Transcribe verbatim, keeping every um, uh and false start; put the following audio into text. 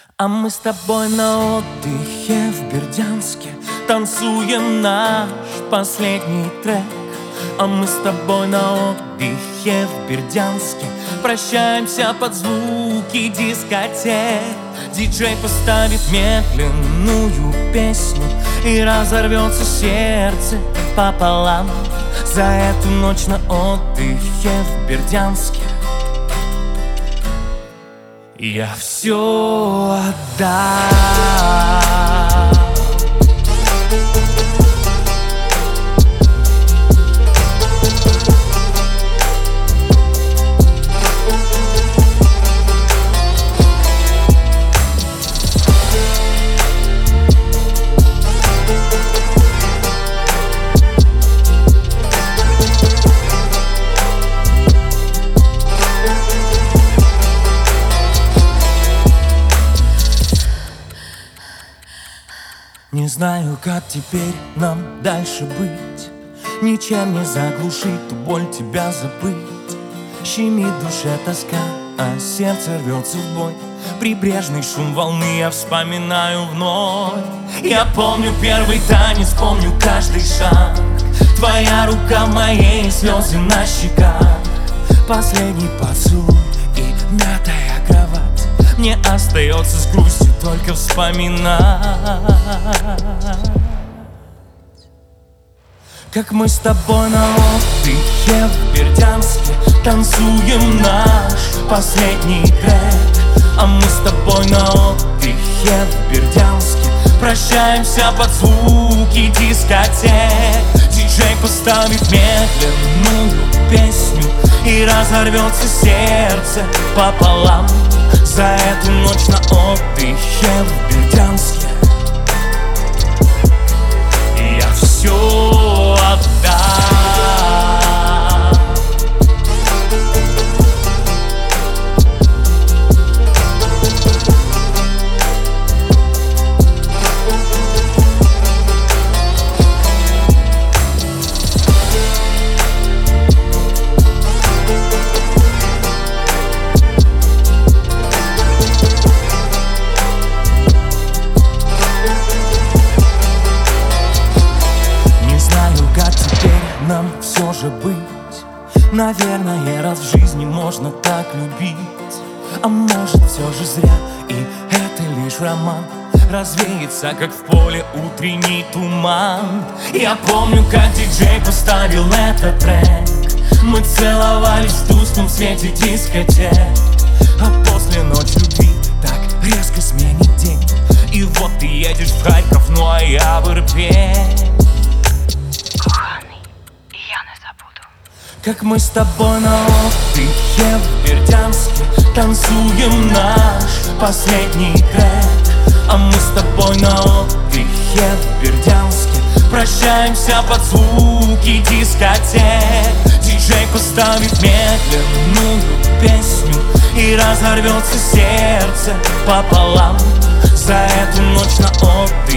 А мы с тобой на отдыхе в Бердянске танцуем наш последний трек. А мы с тобой на отдыхе в Бердянске прощаемся под звуки дискотек. Диджей поставит медленную песню, и разорвется сердце пополам. За эту ночь на отдыхе в Бердянске я все отдам. Не знаю, как теперь нам дальше быть, ничем не заглушить ту боль, тебя забыть. Щемит душе тоска, а сердце рвется в бой. Прибрежный шум волны я вспоминаю вновь. Я помню первый танец, помню каждый шаг. Твоя рука в моей, слезы на щеках. Последний поцелуй и мятая кровать. Мне остается с грустью только вспоминать, как мы с тобой на отдыхе в Бердянске танцуем наш последний трек. А мы с тобой на отдыхе в Бердянске прощаемся под звуки дискотек. Диджей поставит медленную песню, и разорвется сердце пополам. За эту ночь на отдыхе в Бердянске я все отдам. Нам все же быть, наверное, раз в жизни можно так любить. А может, все же зря, и это лишь роман. Развеется, как в поле утренний туман. Я помню, как диджей поставил этот трек. Мы целовались в тусклом свете дискотек. А после ночь любви так резко сменит день. И вот ты едешь в Харьков, ну а я в Ирпень. Как мы с тобой на отдыхе в Бердянске танцуем наш последний трек. А мы с тобой на отдыхе в Бердянске прощаемся под звуки дискотек. Диджей поставит медленную песню, и разорвется сердце пополам. За эту ночь на отдыхе